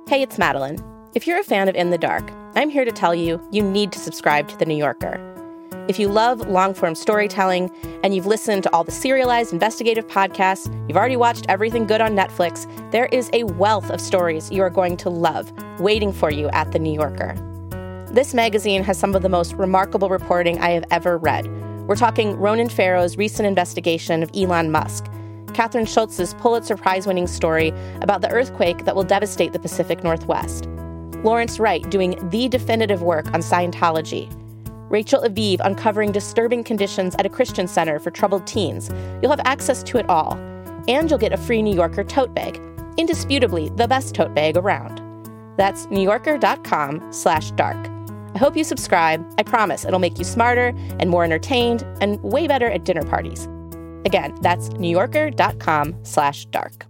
Hey, it's Madeline. If you're a fan of In the Dark, I'm here to tell you need to subscribe to The New Yorker. If you love long-form storytelling and you've listened to all the serialized investigative podcasts, you've already watched everything good on Netflix, there is a wealth of stories you are going to love waiting for you at The New Yorker. This magazine has some of the most remarkable reporting I have ever read. We're talking Ronan Farrow's recent investigation of Elon Musk, Catherine Schultz's Pulitzer Prize-winning story about the earthquake that will devastate the Pacific Northwest, Lawrence Wright doing the definitive work on Scientology, Rachel Aviv uncovering disturbing conditions at a Christian center for troubled teens. You'll have access to it all. And you'll get a free New Yorker tote bag. Indisputably the best tote bag around. That's NewYorker.com/dark. I hope you subscribe. I promise it'll make you smarter and more entertained and way better at dinner parties. Again, that's NewYorker.com/dark.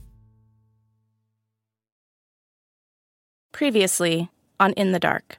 Previously on In the Dark.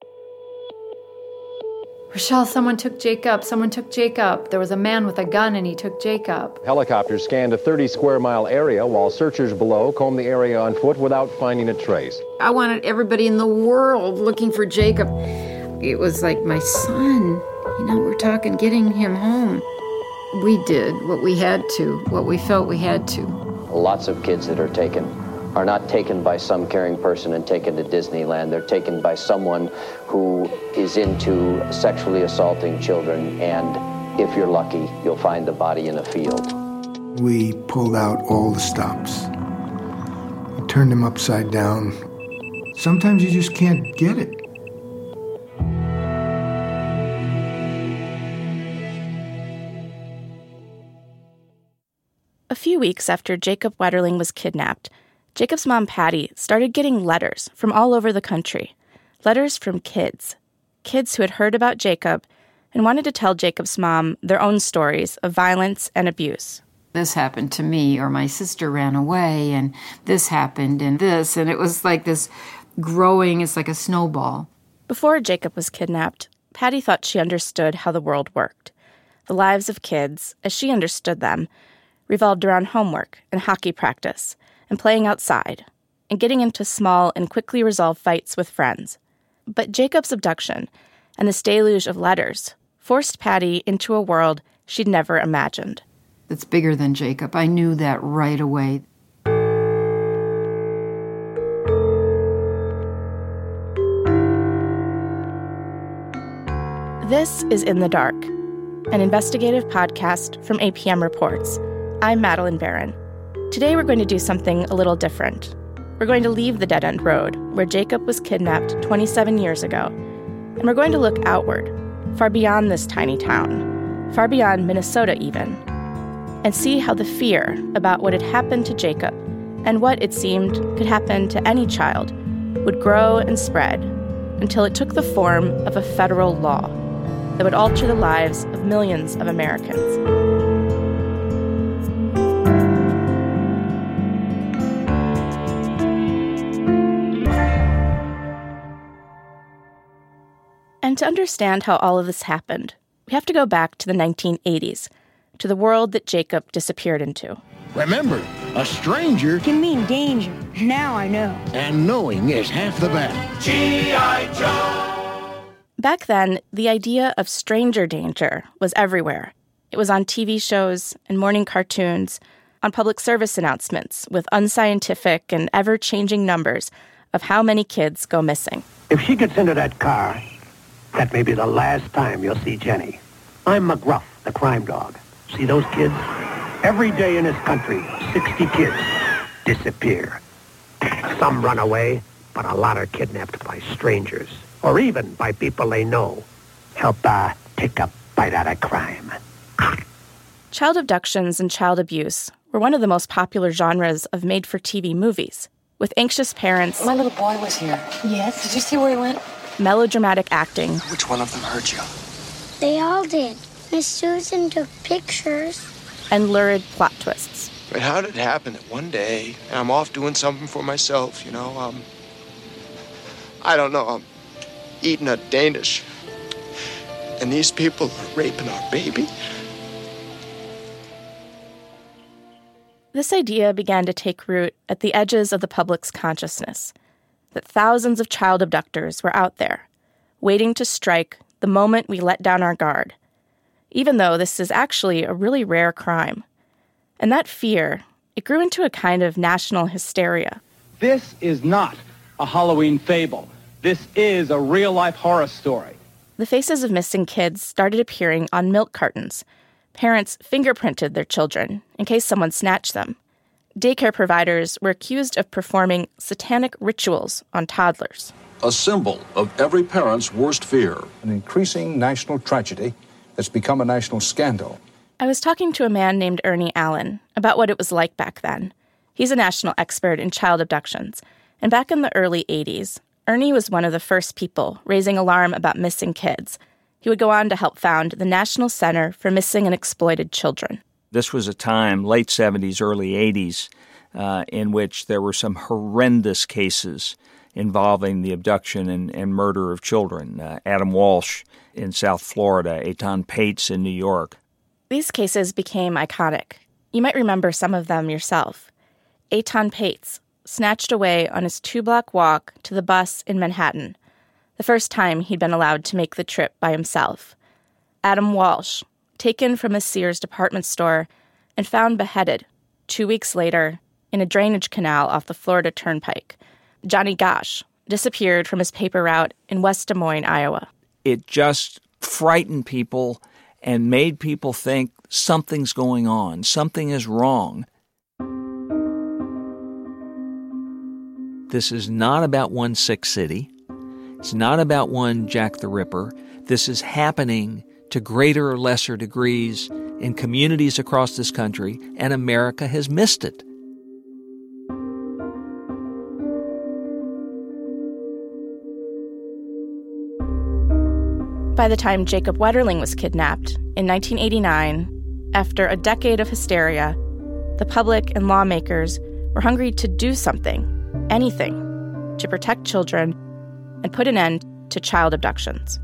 Rochelle, someone took Jacob. There was a man with a gun and he took Jacob. Helicopters scanned a 30-square-mile area while searchers below combed the area on foot without finding a trace. I wanted everybody in the world looking for Jacob. It was like my son. We're talking getting him home. We did what we had to, what we felt we had to. Lots of kids that are taken are not taken by some caring person and taken to Disneyland. They're taken by someone who is into sexually assaulting children, and if you're lucky, you'll find the body in a field. We pulled out all the stops. We turned them upside down. Sometimes you just can't get it. A few weeks after Jacob Wetterling was kidnapped, Jacob's mom, Patty, started getting letters from all over the country. Letters from kids who had heard about Jacob and wanted to tell Jacob's mom their own stories of violence and abuse. This happened to me, or my sister ran away, and this happened, and this, and it was like this growing, it's like a snowball. Before Jacob was kidnapped, Patty thought she understood how the world worked. The lives of kids, as she understood them, revolved around homework and hockey practice and playing outside and getting into small and quickly resolved fights with friends. But Jacob's abduction and this deluge of letters forced Patty into a world she'd never imagined. It's bigger than Jacob. I knew that right away. This is In the Dark, an investigative podcast from APM Reports. I'm Madeline Barron. Today we're going to do something a little different. We're going to leave the dead-end road where Jacob was kidnapped 27 years ago, and we're going to look outward, far beyond this tiny town, far beyond Minnesota even, and see how the fear about what had happened to Jacob and what it seemed could happen to any child would grow and spread until it took the form of a federal law that would alter the lives of millions of Americans. And to understand how all of this happened, we have to go back to the 1980s, to the world that Jacob disappeared into. Remember, a stranger can mean danger. Now I know. And knowing is half the battle. G.I. Joe! Back then, the idea of stranger danger was everywhere. It was on TV shows and morning cartoons, on public service announcements with unscientific and ever-changing numbers of how many kids go missing. If she gets into that car, that may be the last time you'll see Jenny. I'm McGruff, the crime dog. See those kids? Every day in this country, 60 kids disappear. Some run away, but a lot are kidnapped by strangers, or even by people they know. Help take a bite out of crime. Child abductions and child abuse were one of the most popular genres of made-for-TV movies, with anxious parents. My little boy was here. Yes? Did you see where he went? Melodramatic acting. Which one of them hurt you? They all did. Miss Susan took pictures. And lurid plot twists. But how did it happen that one day I'm off doing something for myself, I don't know, I'm eating a Danish, and these people are raping our baby? This idea began to take root at the edges of the public's consciousness. that thousands of child abductors were out there, waiting to strike the moment we let down our guard, even though this is actually a really rare crime. And that fear, it grew into a kind of national hysteria. This is not a Halloween fable. This is a real-life horror story. The faces of missing kids started appearing on milk cartons. Parents fingerprinted their children in case someone snatched them. Daycare providers were accused of performing satanic rituals on toddlers. A symbol of every parent's worst fear. An increasing national tragedy that's become a national scandal. I was talking to a man named Ernie Allen about what it was like back then. He's a national expert in child abductions, and back in the early 80s, Ernie was one of the first people raising alarm about missing kids. He would go on to help found the National Center for Missing and Exploited Children. This was a time, late 70s, early 80s, in which there were some horrendous cases involving the abduction and murder of children. Adam Walsh in South Florida, Eitan Pates in New York. These cases became iconic. You might remember some of them yourself. Eitan Pates, snatched away on his 2-block walk to the bus in Manhattan, the first time he'd been allowed to make the trip by himself. Adam Walsh, taken from a Sears department store and found beheaded 2 weeks later in a drainage canal off the Florida Turnpike. Johnny Gosch disappeared from his paper route in West Des Moines, Iowa. It just frightened people and made people think something's going on, something is wrong. This is not about one sick city. It's not about one Jack the Ripper. This is happening to greater or lesser degrees in communities across this country, and America has missed it. By the time Jacob Wetterling was kidnapped in 1989, after a decade of hysteria, the public and lawmakers were hungry to do something, anything, to protect children and put an end to child abductions.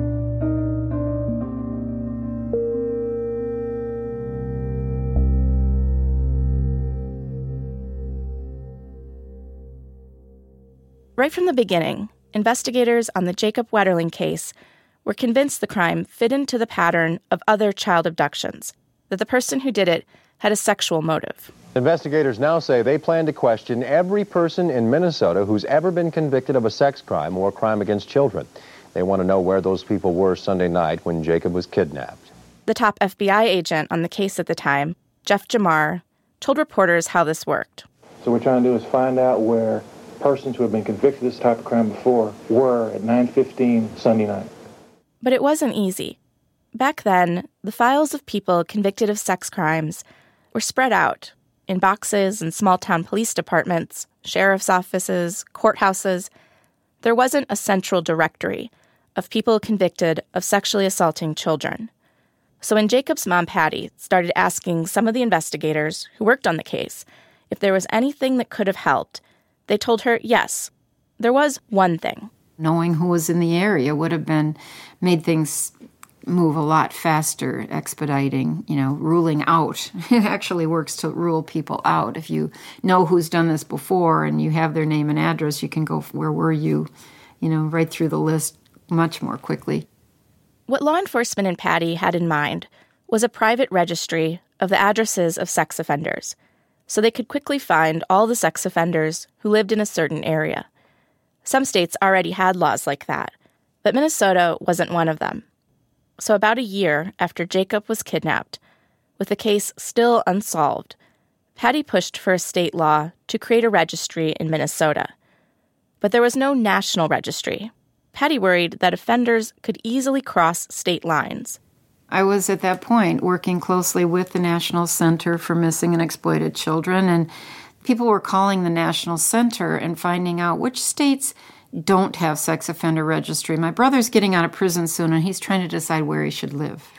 Right from the beginning, investigators on the Jacob Wetterling case were convinced the crime fit into the pattern of other child abductions, that the person who did it had a sexual motive. Investigators now say they plan to question every person in Minnesota who's ever been convicted of a sex crime or a crime against children. They want to know where those people were Sunday night when Jacob was kidnapped. The top FBI agent on the case at the time, Jeff Jamar, told reporters how this worked. So what we're trying to do is find out where persons who have been convicted of this type of crime before were at 9:15 Sunday night. But it wasn't easy. Back then, the files of people convicted of sex crimes were spread out in boxes in small-town police departments, sheriff's offices, courthouses. There wasn't a central directory of people convicted of sexually assaulting children. So when Jacob's mom, Patty, started asking some of the investigators who worked on the case if there was anything that could have helped, they told her, yes, there was one thing. Knowing who was in the area would have made things move a lot faster, expediting, ruling out. It actually works to rule people out. If you know who's done this before and you have their name and address, you can go, where were you, right through the list much more quickly. What law enforcement and Patty had in mind was a private registry of the addresses of sex offenders, so they could quickly find all the sex offenders who lived in a certain area. Some states already had laws like that, but Minnesota wasn't one of them. So about a year after Jacob was kidnapped, with the case still unsolved, Patty pushed for a state law to create a registry in Minnesota. But there was no national registry. Patty worried that offenders could easily cross state lines. I was at that point working closely with the National Center for Missing and Exploited Children, and people were calling the National Center and finding out which states don't have sex offender registry. My brother's getting out of prison soon, and he's trying to decide where he should live.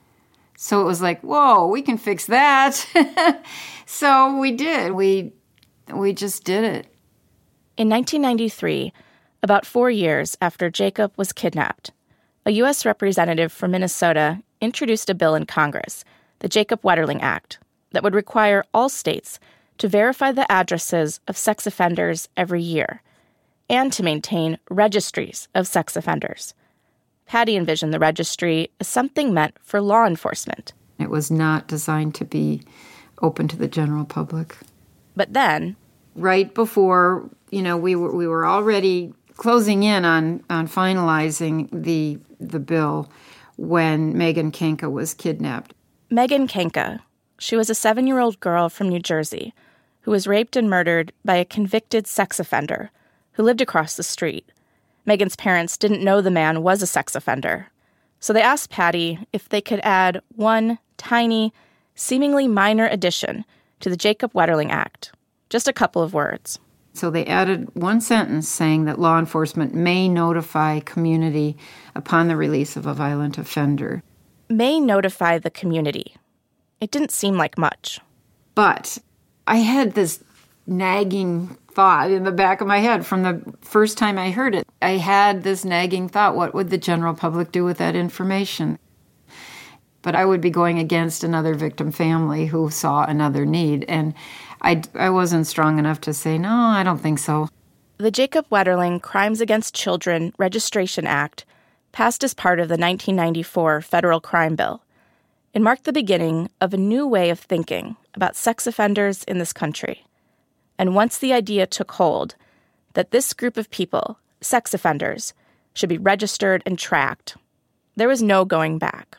So it was like, whoa, we can fix that. So we did. We just did it. In 1993, about 4 years after Jacob was kidnapped, a U.S. representative from Minnesota introduced a bill in Congress, the Jacob Wetterling Act, that would require all states to verify the addresses of sex offenders every year. and to maintain registries of sex offenders. Patty envisioned the registry as something meant for law enforcement. It was not designed to be open to the general public. But then, right before, we were already closing in on finalizing the bill when Megan Kenka was kidnapped. Megan Kenka, she was a 7-year-old girl from New Jersey who was raped and murdered by a convicted sex offender who lived across the street. Megan's parents didn't know the man was a sex offender, so they asked Patty if they could add one tiny, seemingly minor addition to the Jacob Wetterling Act. Just a couple of words. So they added one sentence saying that law enforcement may notify community upon the release of a violent offender. May notify the community. It didn't seem like much. But I had this nagging thought in the back of my head from the first time I heard it. I had this nagging thought, what would the general public do with that information? But I would be going against another victim family who saw another need, and I wasn't strong enough to say, no, I don't think so. The Jacob Wetterling Crimes Against Children Registration Act passed as part of the 1994 federal crime bill. It marked the beginning of a new way of thinking about sex offenders in this country. And once the idea took hold that this group of people, sex offenders, should be registered and tracked, there was no going back.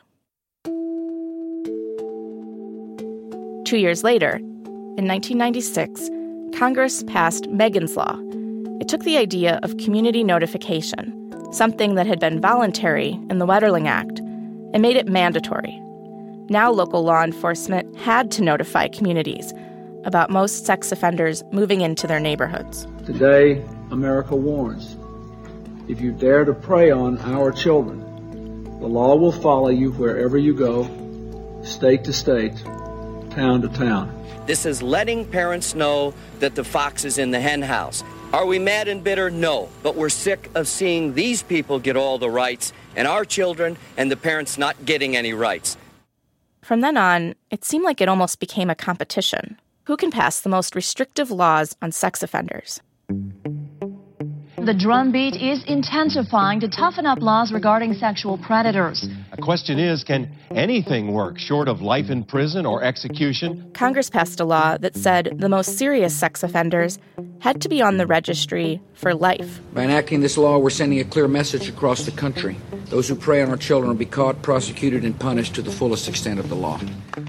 2 years later, in 1996, Congress passed Megan's Law. It took the idea of community notification, something that had been voluntary in the Wetterling Act, and made it mandatory. Now local law enforcement had to notify communities about most sex offenders moving into their neighborhoods. Today, America warns, if you dare to prey on our children, the law will follow you wherever you go, state to state, town to town. This is letting parents know that the fox is in the hen house. Are we mad and bitter? No. But we're sick of seeing these people get all the rights and our children and the parents not getting any rights. From then on, it seemed like it almost became a competition. Who can pass the most restrictive laws on sex offenders? The drumbeat is intensifying to toughen up laws regarding sexual predators. The question is, can anything work short of life in prison or execution? Congress passed a law that said the most serious sex offenders had to be on the registry for life. By enacting this law, we're sending a clear message across the country. Those who prey on our children will be caught, prosecuted, and punished to the fullest extent of the law.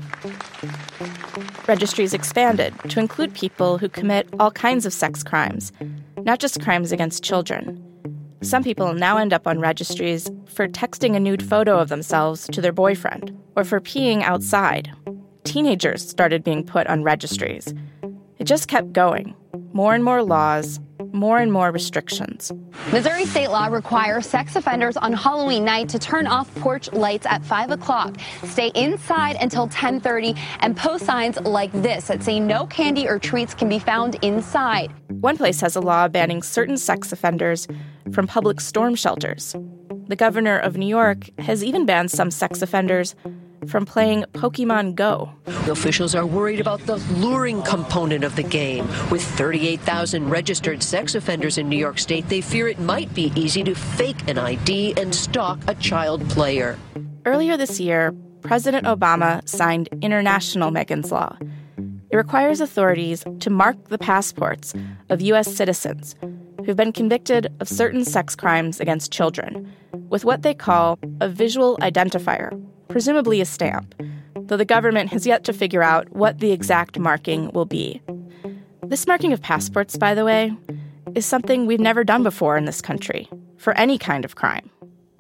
Registries expanded to include people who commit all kinds of sex crimes, not just crimes against children. Some people now end up on registries for texting a nude photo of themselves to their boyfriend or for peeing outside. Teenagers started being put on registries. It just kept going. More and more laws, more and more restrictions. Missouri state law requires sex offenders on Halloween night to turn off porch lights at 5 o'clock, stay inside until 10:30, and post signs like this that say no candy or treats can be found inside. One place has a law banning certain sex offenders from public storm shelters. The governor of New York has even banned some sex offenders from playing Pokemon Go. Officials are worried about the luring component of the game. With 38,000 registered sex offenders in New York State, they fear it might be easy to fake an ID and stalk a child player. Earlier this year, President Obama signed International Megan's Law. It requires authorities to mark the passports of U.S. citizens who've been convicted of certain sex crimes against children with what they call a visual identifier, presumably a stamp, though the government has yet to figure out what the exact marking will be. This marking of passports, by the way, is something we've never done before in this country, for any kind of crime.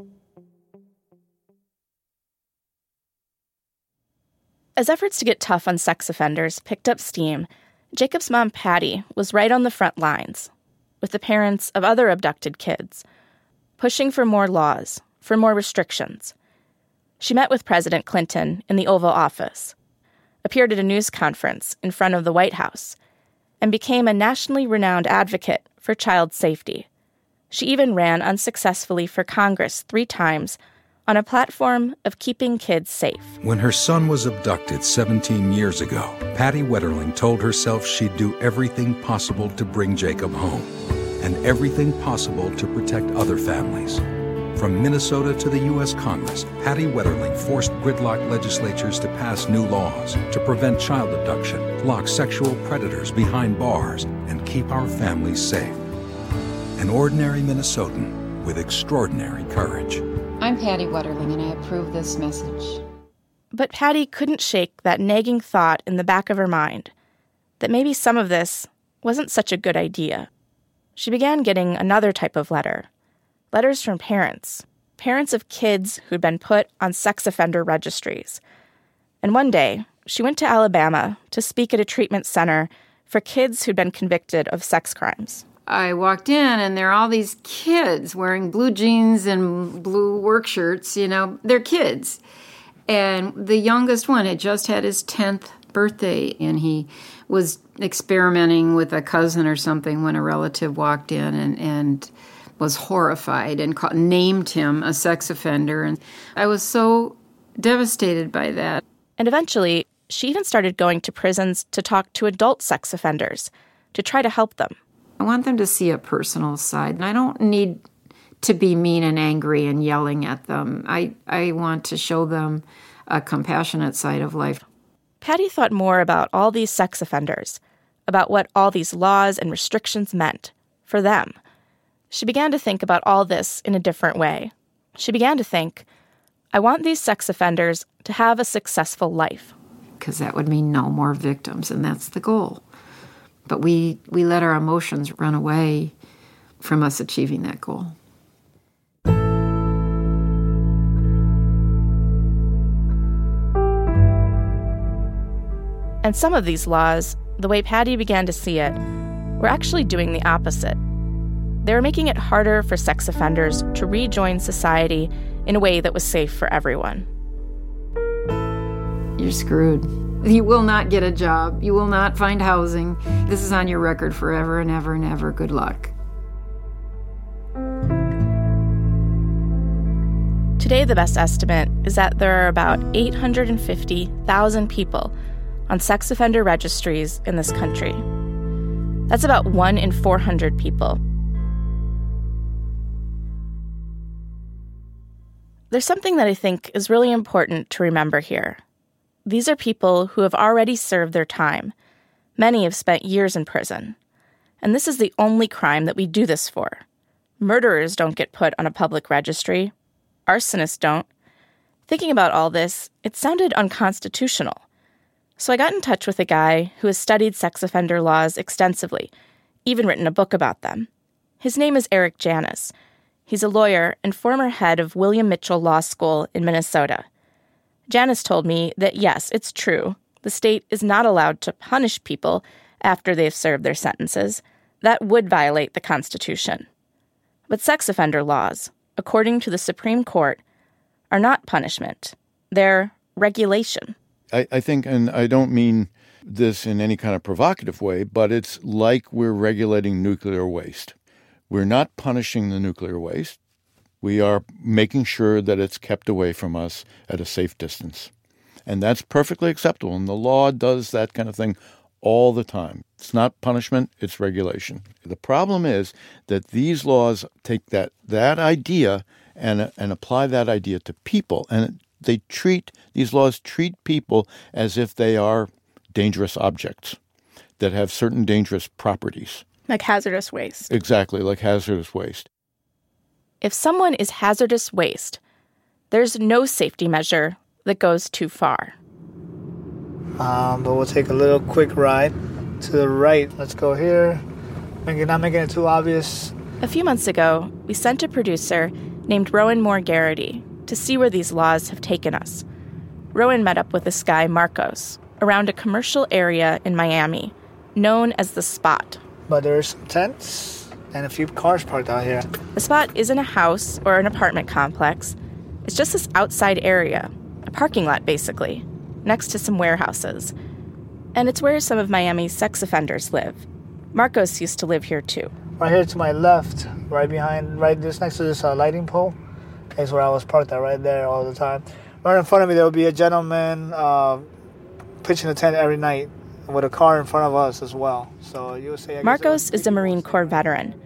As efforts to get tough on sex offenders picked up steam, Jacob's mom, Patty, was right on the front lines, with the parents of other abducted kids, pushing for more laws, for more restrictions. She met with President Clinton in the Oval Office, appeared at a news conference in front of the White House, and became a nationally renowned advocate for child safety. She even ran unsuccessfully for Congress 3 times on a platform of keeping kids safe. When her son was abducted 17 years ago, Patty Wetterling told herself she'd do everything possible to bring Jacob home. and everything possible to protect other families. From Minnesota to the U.S. Congress, Patty Wetterling forced gridlock legislatures to pass new laws to prevent child abduction, lock sexual predators behind bars, and keep our families safe. An ordinary Minnesotan with extraordinary courage. I'm Patty Wetterling, and I approve this message. But Patty couldn't shake that nagging thought in the back of her mind that maybe some of this wasn't such a good idea. She began getting another type of letters from parents of kids who'd been put on sex offender registries. And one day, she went to Alabama to speak at a treatment center for kids who'd been convicted of sex crimes. I walked in, and there are all these kids wearing blue jeans and blue work shirts. They're kids. And the youngest one had just had his 10th birthday, and he was experimenting with a cousin or something when a relative walked in and was horrified and named him a sex offender. And I was so devastated by that. And eventually, she even started going to prisons to talk to adult sex offenders to try to help them. I want them to see a personal side, and I don't need to be mean and angry and yelling at them. I want to show them a compassionate side of life. Patty thought more about all these sex offenders, about what all these laws and restrictions meant for them. She began to think about all this in a different way. She began to think, I want these sex offenders to have a successful life. Because that would mean no more victims, and that's the goal. But we let our emotions run away from us achieving that goal. And some of these laws, the way Patty began to see it, were actually doing the opposite. They were making it harder for sex offenders to rejoin society in a way that was safe for everyone. You're screwed. You will not get a job. You will not find housing. This is on your record forever and ever and ever. Good luck. Today, the best estimate is that there are about 850,000 people on sex offender registries in this country. That's about 1 in 400 people. There's something that I think is really important to remember here. These are people who have already served their time. Many have spent years in prison. And this is the only crime that we do this for. Murderers don't get put on a public registry. Arsonists don't. Thinking about all this, it sounded unconstitutional. So I got in touch with a guy who has studied sex offender laws extensively, even written a book about them. His name is Eric Janis. He's a lawyer and former head of William Mitchell Law School in Minnesota. Janis told me that yes, it's true. The state is not allowed to punish people after they've served their sentences. That would violate the Constitution. But sex offender laws, according to the Supreme Court, are not punishment. They're regulation. I think, and I don't mean this in any kind of provocative way, but it's like we're regulating nuclear waste. We're not punishing the nuclear waste. We are making sure that it's kept away from us at a safe distance. And that's perfectly acceptable. And the law does that kind of thing all the time. It's not punishment, it's regulation. The problem is that these laws take that idea and apply that idea to people. And these laws treat people as if they are dangerous objects that have certain dangerous properties. Like hazardous waste. Exactly, like hazardous waste. If someone is hazardous waste, there's no safety measure that goes too far. But we'll take a little quick ride to the right. Let's go here. Not making it too obvious. A few months ago, we sent a producer named Rowan Moore Garrity to see where these laws have taken us. Rowan met up with this guy, Marcos, around a commercial area in Miami, known as The Spot. But there's some tents and a few cars parked out here. The Spot isn't a house or an apartment complex. It's just this outside area, a parking lot basically, next to some warehouses. And it's where some of Miami's sex offenders live. Marcos used to live here too. Right here to my left, right just next to this lighting pole, is where I was parked at, right there all the time. Right in front of me, there will be a gentleman pitching a tent every night with a car in front of us as well. So you would say... Marcos is a Marine Corps veteran.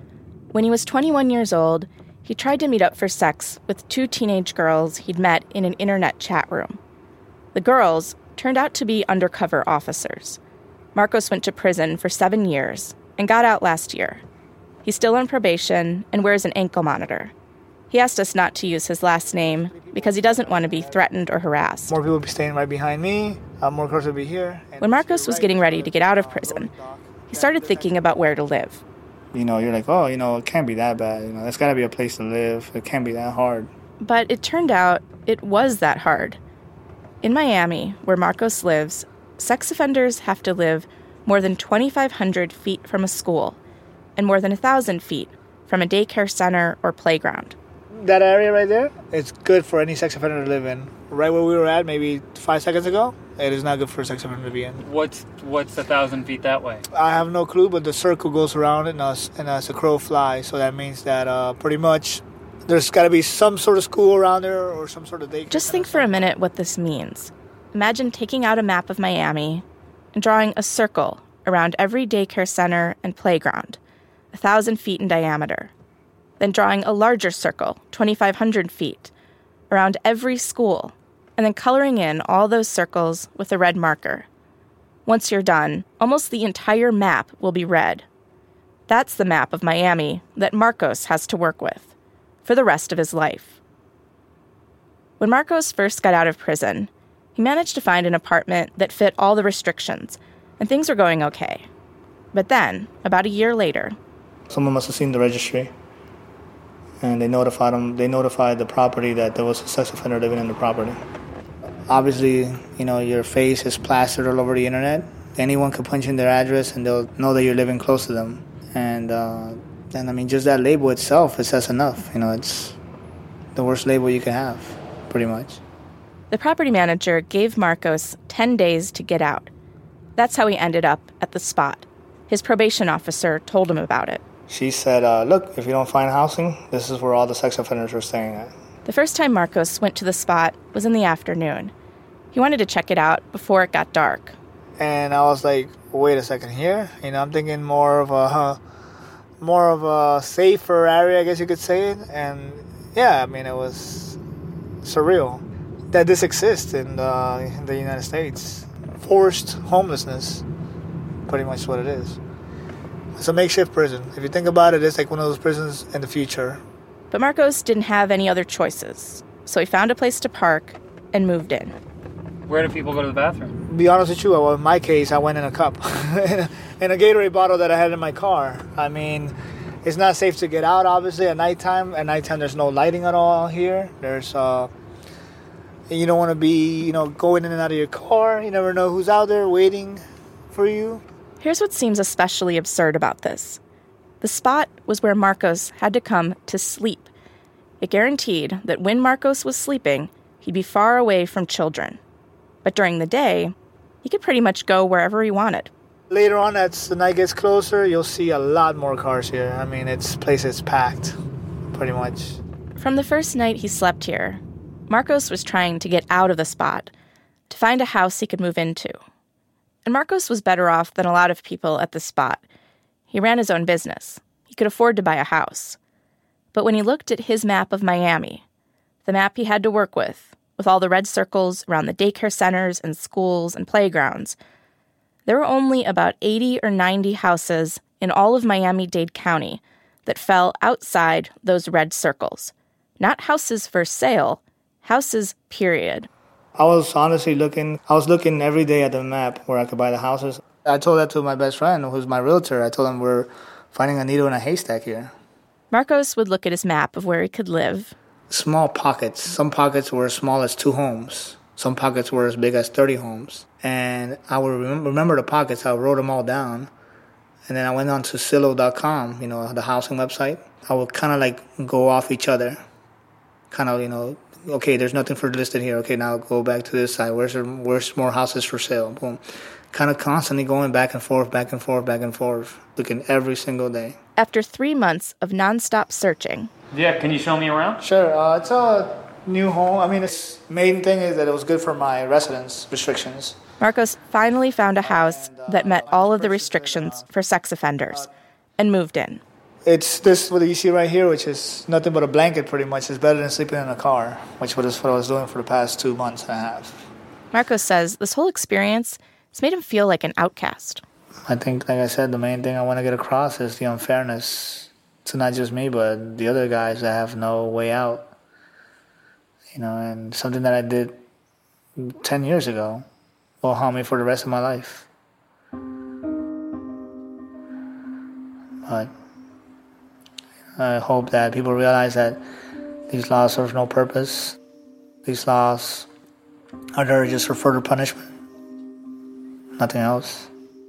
When he was 21 years old, he tried to meet up for sex with 2 teenage girls he'd met in an internet chat room. The girls turned out to be undercover officers. Marcos went to prison for 7 years and got out last year. He's still on probation and wears an ankle monitor. He asked us not to use his last name because he doesn't want to be threatened or harassed. More people will be staying right behind me. More cars will be here. When Marcos was getting ready to get out of prison, he started thinking about where to live. You're like, it can't be that bad. There's got to be a place to live. It can't be that hard. But it turned out it was that hard. In Miami, where Marcos lives, sex offenders have to live more than 2,500 feet from a school and more than 1,000 feet from a daycare center or playground. That area right there, it's good for any sex offender to live in. Right where we were at maybe 5 seconds ago, it is not good for a sex offender to be in. What's 1,000 feet that way? I have no clue, but the circle goes around it and as a crow flies. So that means that pretty much there's got to be some sort of school around there or some sort of daycare. Just think for a minute what this means. Imagine taking out a map of Miami and drawing a circle around every daycare center and playground, 1,000 feet in diameter. Then drawing a larger circle, 2,500 feet, around every school, and then coloring in all those circles with a red marker. Once you're done, almost the entire map will be red. That's the map of Miami that Marcos has to work with for the rest of his life. When Marcos first got out of prison, he managed to find an apartment that fit all the restrictions, and things were going okay. But then, about a year later... Someone must have seen the registry. And they notified the property that there was a sex offender living in the property. Obviously, your face is plastered all over the internet. Anyone can punch in their address and they'll know that you're living close to them. And just that label itself, it says enough. It's the worst label you can have, pretty much. The property manager gave Marcos 10 days to get out. That's how he ended up at the spot. His probation officer told him about it. She said, look, if you don't find housing, this is where all the sex offenders are staying at. The first time Marcos went to the spot was in the afternoon. He wanted to check it out before it got dark. And I was like, wait a second here. I'm thinking more of a safer area, I guess you could say it. And yeah, it was surreal that this exists in the United States. Forced homelessness, pretty much what it is. It's a makeshift prison. If you think about it, it's like one of those prisons in the future. But Marcos didn't have any other choices, so he found a place to park and moved in. Where do people go to the bathroom? To be honest with you, in my case, I went in a cup. in a Gatorade bottle that I had in my car. It's not safe to get out, obviously, at nighttime. At nighttime, there's no lighting at all here. You don't want to be, going in and out of your car. You never know who's out there waiting for you. Here's what seems especially absurd about this. The spot was where Marcos had to come to sleep. It guaranteed that when Marcos was sleeping, he'd be far away from children. But during the day, he could pretty much go wherever he wanted. Later on, as the night gets closer, you'll see a lot more cars here. Place is packed, pretty much. From the first night he slept here, Marcos was trying to get out of the spot, to find a house he could move into. And Marcos was better off than a lot of people at the spot. He ran his own business. He could afford to buy a house. But when he looked at his map of Miami, the map he had to work with all the red circles around the daycare centers and schools and playgrounds, there were only about 80 or 90 houses in all of Miami-Dade County that fell outside those red circles. Not houses for sale, houses, period. I was honestly looking every day at the map where I could buy the houses. I told that to my best friend, who's my realtor. I told him we're finding a needle in a haystack here. Marcos would look at his map of where he could live. Small pockets. Some pockets were as small as 2 homes. Some pockets were as big as 30 homes. And I would remember the pockets. I wrote them all down. And then I went on to Zillow.com, the housing website. I would kind of go off each other. Okay, there's nothing for listed here. Okay, now go back to this side. Where's more houses for sale? Boom. Kind of constantly going back and forth, looking every single day. After 3 months of nonstop searching. Yeah, can you show me around? Sure. It's a new home. Its main thing is that it was good for my residence restrictions. Marcos finally found a house that met all of the restrictions for sex offenders and moved in. It's this, what you see right here, which is nothing but a blanket pretty much. It's better than sleeping in a car, which is what I was doing for the past 2 months and a half. Marcos says this whole experience has made him feel like an outcast. I think, like I said, the main thing I want to get across is the unfairness to not just me, but the other guys that have no way out. And something that I did 10 years ago will haunt me for the rest of my life. But I hope that people realize that these laws serve no purpose. These laws are there just for further punishment. Nothing else.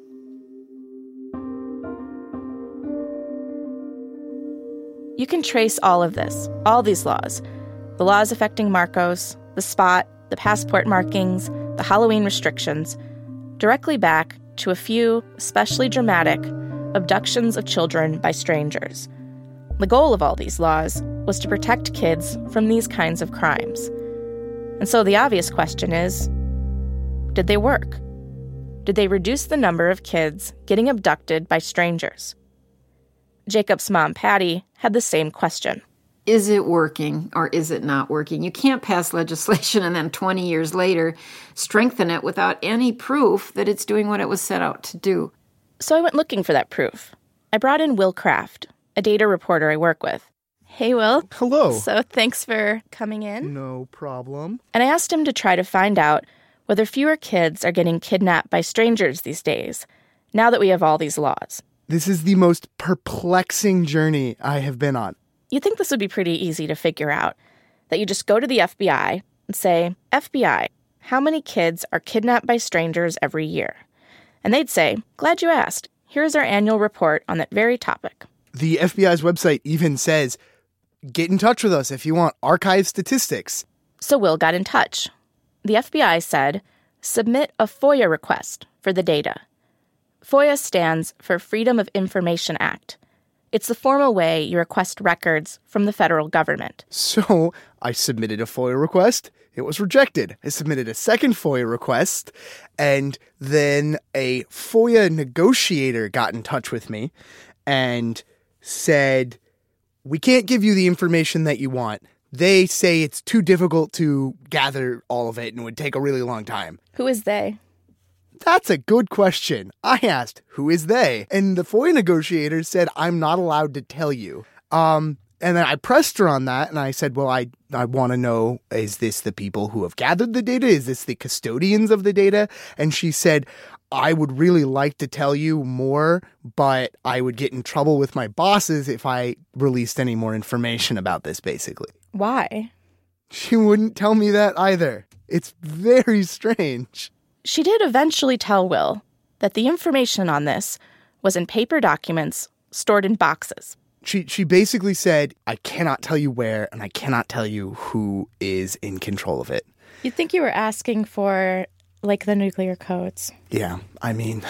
You can trace all of this, all these laws, the laws affecting Marcos, the spot, the passport markings, the Halloween restrictions, directly back to a few especially dramatic abductions of children by strangers. The goal of all these laws was to protect kids from these kinds of crimes. And so the obvious question is, did they work? Did they reduce the number of kids getting abducted by strangers? Jacob's mom, Patty, had the same question. Is it working or is it not working? You can't pass legislation and then 20 years later strengthen it without any proof that it's doing what it was set out to do. So I went looking for that proof. I brought in Will Kraft, a data reporter I work with. Hey, Will. Hello. So thanks for coming in. No problem. And I asked him to try to find out whether fewer kids are getting kidnapped by strangers these days, now that we have all these laws. This is the most perplexing journey I have been on. You'd think this would be pretty easy to figure out, that you just go to the FBI and say, FBI, how many kids are kidnapped by strangers every year? And they'd say, glad you asked. Here's our annual report on that very topic. The FBI's website even says, get in touch with us if you want archive statistics. So Will got in touch. The FBI said, submit a FOIA request for the data. FOIA stands for Freedom of Information Act. It's the formal way you request records from the federal government. So I submitted a FOIA request. It was rejected. I submitted a second FOIA request, and then a FOIA negotiator got in touch with me and said, we can't give you the information that you want. They say it's too difficult to gather all of it and would take a really long time. Who is they? That's a good question. I asked, who is they? And the FOIA negotiator said, I'm not allowed to tell you. And then I pressed her on that, and I said, well, I want to know, is this the people who have gathered the data? Is this the custodians of the data? And she said, I would really like to tell you more, but I would get in trouble with my bosses if I released any more information about this, basically. Why? She wouldn't tell me that either. It's very strange. She did eventually tell Will that the information on this was in paper documents stored in boxes. She basically said, I cannot tell you where, and I cannot tell you who is in control of it. You'd think you were asking for, like, the nuclear codes. Yeah, I mean...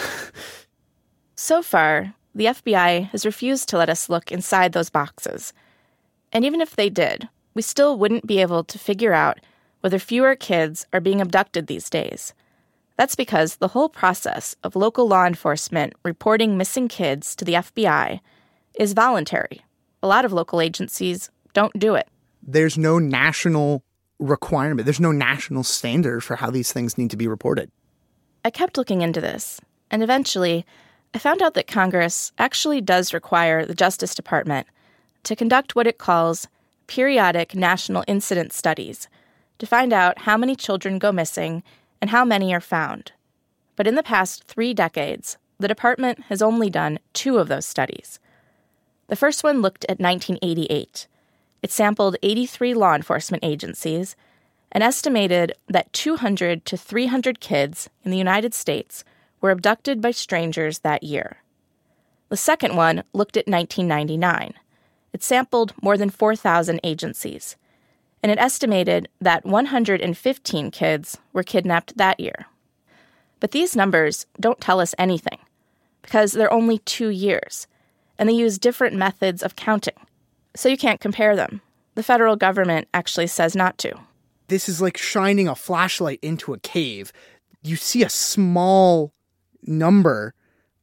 So far, the FBI has refused to let us look inside those boxes. And even if they did, we still wouldn't be able to figure out whether fewer kids are being abducted these days. That's because the whole process of local law enforcement reporting missing kids to the FBI is voluntary. A lot of local agencies don't do it. There's no national requirement. There's no national standard for how these things need to be reported. I kept looking into this, and eventually I found out that Congress actually does require the Justice Department to conduct what it calls periodic national incident studies to find out how many children go missing and how many are found. But in the past 3 decades, the department has only done 2 of those studies. The first one looked at 1988. It sampled 83 law enforcement agencies and estimated that 200 to 300 kids in the United States were abducted by strangers that year. The second one looked at 1999. It sampled more than 4,000 agencies, and it estimated that 115 kids were kidnapped that year. But these numbers don't tell us anything, because they're only 2 years, and they use different methods of counting. So you can't compare them. The federal government actually says not to. This is like shining a flashlight into a cave. You see a small number,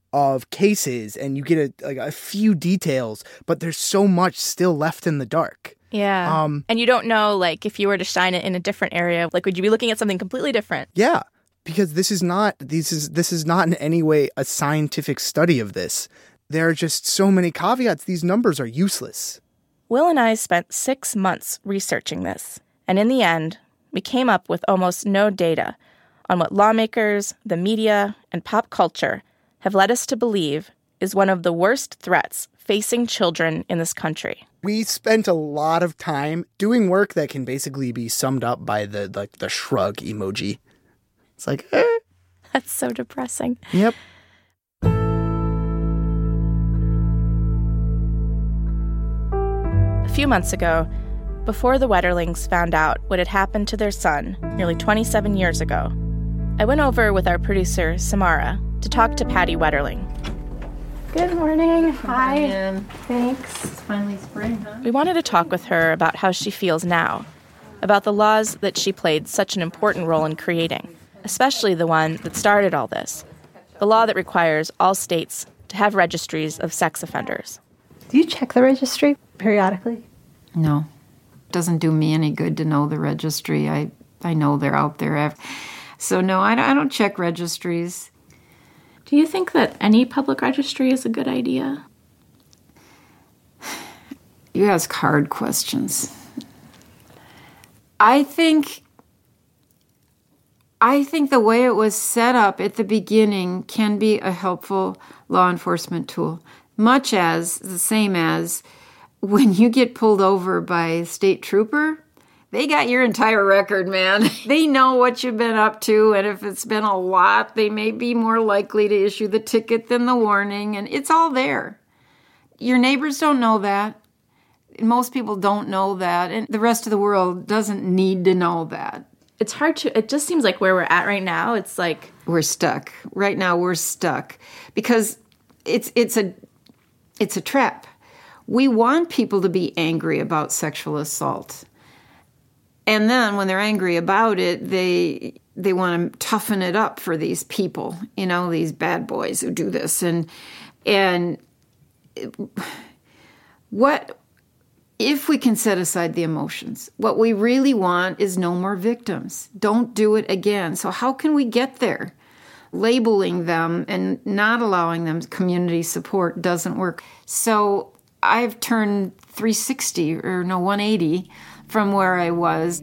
of cases and you get a few details, but there's so much still left in the dark. Yeah. And you don't know, like, if you were to shine it in a different area, like, would you be looking at something completely different? Yeah, because this is not in any way a scientific study of this. There are just so many caveats. These numbers are useless. Will and I spent 6 months researching this, and in the end, we came up with almost no data on what lawmakers, the media, and pop culture have led us to believe is one of the worst threats facing children in this country. We spent a lot of time doing work that can basically be summed up by the shrug emoji. It's like, That's so depressing. Yep. A few months ago, before the Wetterlings found out what had happened to their son nearly 27 years ago, I went over with our producer, Samara, to talk to Patty Wetterling. Good morning. Hi. Thanks. It's finally spring, huh? We wanted to talk with her about how she feels now, about the laws that she played such an important role in creating, especially the one that started all this, the law that requires all states to have registries of sex offenders. Do you check the registry periodically? No. Doesn't do me any good to know the registry. I know they're out there. So no, I don't check registries. Do you think that any public registry is a good idea? You ask hard questions. I think the way it was set up at the beginning can be a helpful law enforcement tool, much as the same as when you get pulled over by a state trooper. They got your entire record, man. They know what you've been up to, and if it's been a lot, they may be more likely to issue the ticket than the warning, and it's all there. Your neighbors don't know that. Most people don't know that, and the rest of the world doesn't need to know that. It's hard to, it just seems like where we're at right now, it's like... We're stuck. Right now, we're stuck. Because it's a trap. We want people to be angry about sexual assault. And then when they're angry about it, they want to toughen it up for these people, these bad boys who do this. And what if we can set aside the emotions? What we really want is no more victims. Don't do it again. So how can we get there? Labeling them and not allowing them community support doesn't work. So I've turned 180 from where I was.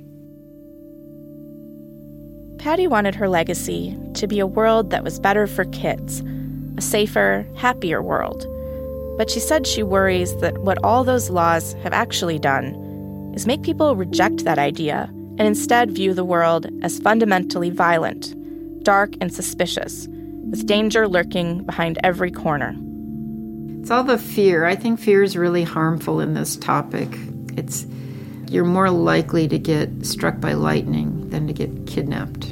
Patty wanted her legacy to be a world that was better for kids, a safer, happier world. But she said she worries that what all those laws have actually done is make people reject that idea and instead view the world as fundamentally violent, dark and suspicious, with danger lurking behind every corner. It's all the fear. I think fear is really harmful in this topic. You're more likely to get struck by lightning than to get kidnapped,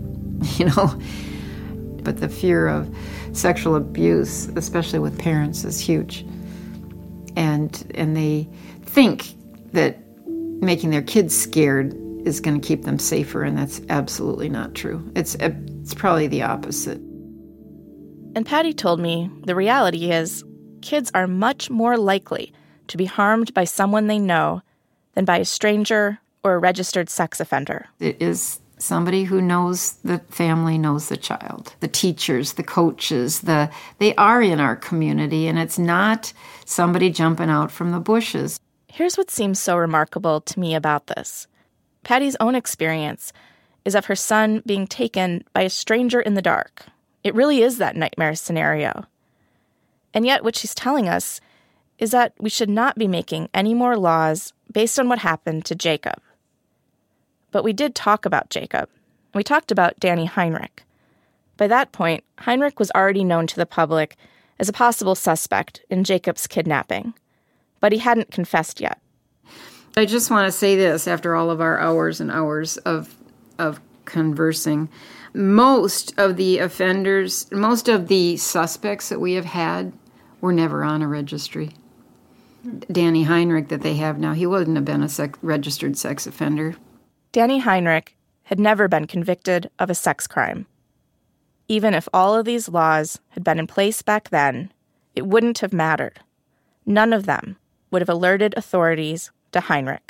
But the fear of sexual abuse, especially with parents, is huge. And they think that making their kids scared is going to keep them safer, and that's absolutely not true. It's probably the opposite. And Patty told me the reality is kids are much more likely to be harmed by someone they know than by a stranger or a registered sex offender. It is somebody who knows the family, knows the child. The teachers, the coaches, they are in our community, and it's not somebody jumping out from the bushes. Here's what seems so remarkable to me about this. Patty's own experience is of her son being taken by a stranger in the dark. It really is that nightmare scenario. And yet what she's telling us is that we should not be making any more laws based on what happened to Jacob. But we did talk about Jacob. We talked about Danny Heinrich. By that point, Heinrich was already known to the public as a possible suspect in Jacob's kidnapping. But he hadn't confessed yet. I just want to say this after all of our hours and hours of conversing. Most of the offenders, most of the suspects that we have had were never on a registry. Danny Heinrich that they have now, he wouldn't have been a registered sex offender. Danny Heinrich had never been convicted of a sex crime. Even if all of these laws had been in place back then, it wouldn't have mattered. None of them would have alerted authorities to Heinrich.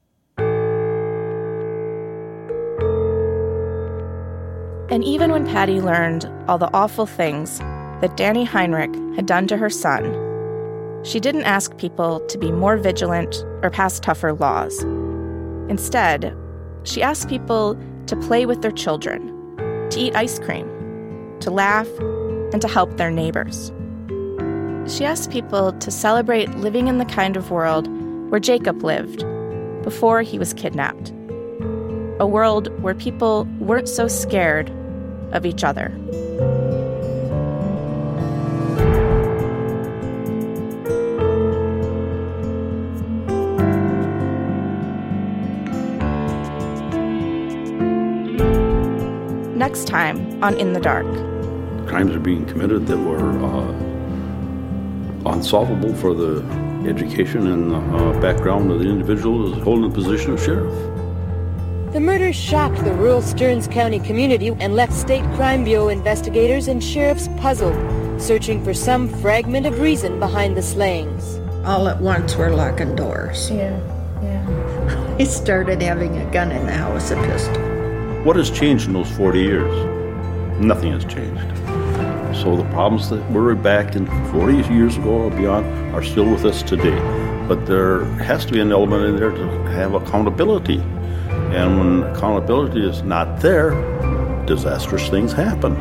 And even when Patty learned all the awful things that Danny Heinrich had done to her son, she didn't ask people to be more vigilant or pass tougher laws. Instead, she asked people to play with their children, to eat ice cream, to laugh, and to help their neighbors. She asked people to celebrate living in the kind of world where Jacob lived before he was kidnapped. A world where people weren't so scared of each other. Next time on In the Dark. Crimes are being committed that were unsolvable for the education and background of the individual who is holding the position of sheriff. The murder shocked the rural Stearns County community and left State Crime Bureau investigators and sheriffs puzzled, searching for some fragment of reason behind the slayings. All at once, we're locking doors. Yeah. He started having a gun in the house, a pistol. What has changed in those 40 years? Nothing has changed. So the problems that were back in 40 years ago or beyond are still with us today. But there has to be an element in there to have accountability. And when accountability is not there, disastrous things happen.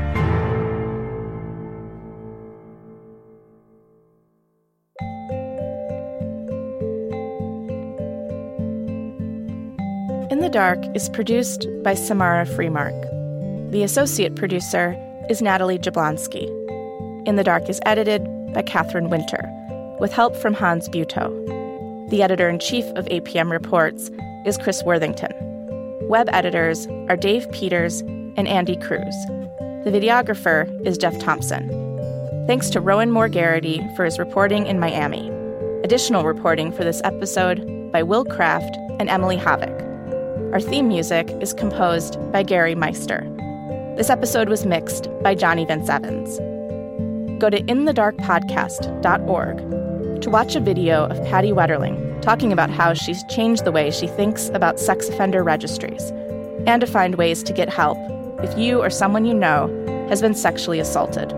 In the Dark is produced by Samara Freemark. The associate producer is Natalie Jablonski. In the Dark is edited by Catherine Winter, with help from Hans Buetow. The editor-in-chief of APM Reports is Chris Worthington. Web editors are Dave Peters and Andy Cruz. The videographer is Jeff Thompson. Thanks to Rowan Moore Garrity for his reporting in Miami. Additional reporting for this episode by Will Kraft and Emily Havik. Our theme music is composed by Gary Meister. This episode was mixed by Johnny Vince Evans. Go to inthedarkpodcast.org to watch a video of Patty Wetterling talking about how she's changed the way she thinks about sex offender registries, and to find ways to get help if you or someone you know has been sexually assaulted.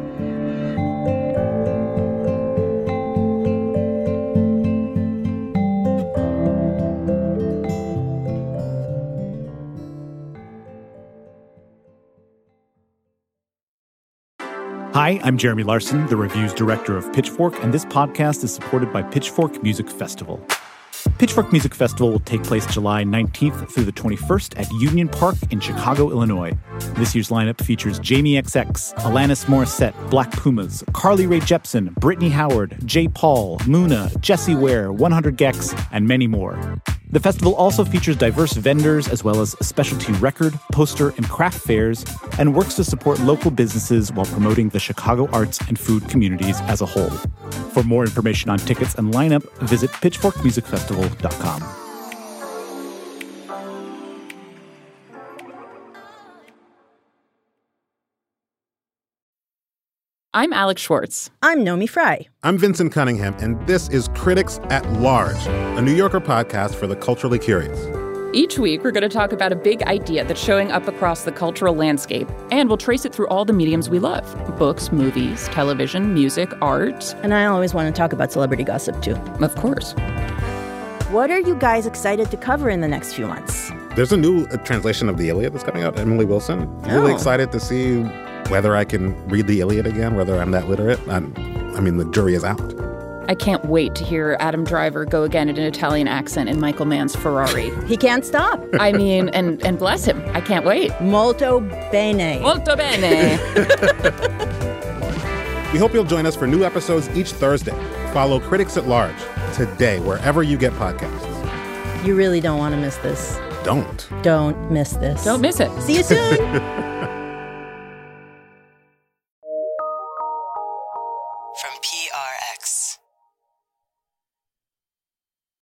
Hi, I'm Jeremy Larson, the reviews director of Pitchfork, and this podcast is supported by Pitchfork Music Festival. Pitchfork Music Festival will take place July 19th through the 21st at Union Park in Chicago, Illinois. This year's lineup features Jamie XX, Alanis Morissette, Black Pumas, Carly Rae Jepsen, Brittany Howard, J. Paul, Muna, Jessie Ware, 100 Gex, and many more. The festival also features diverse vendors as well as specialty record, poster, and craft fairs, and works to support local businesses while promoting the Chicago arts and food communities as a whole. For more information on tickets and lineup, visit pitchforkmusicfestival.com. I'm Alex Schwartz. I'm Nomi Fry. I'm Vincent Cunningham, and this is Critics at Large, a New Yorker podcast for the culturally curious. Each week, we're going to talk about a big idea that's showing up across the cultural landscape, and we'll trace it through all the mediums we love: books, movies, television, music, art. And I always want to talk about celebrity gossip, too. Of course. What are you guys excited to cover in the next few months? There's a new translation of the Iliad that's coming out, Emily Wilson. Really excited to see whether I can read the Iliad again, whether I'm that literate. I mean, the jury is out. I can't wait to hear Adam Driver go again in an Italian accent in Michael Mann's Ferrari. He can't stop. I mean, and bless him. I can't wait. Molto bene. Molto bene. We hope you'll join us for new episodes each Thursday. Follow Critics at Large today, wherever you get podcasts. You really don't want to miss this. Don't miss this. Don't miss it. See you soon.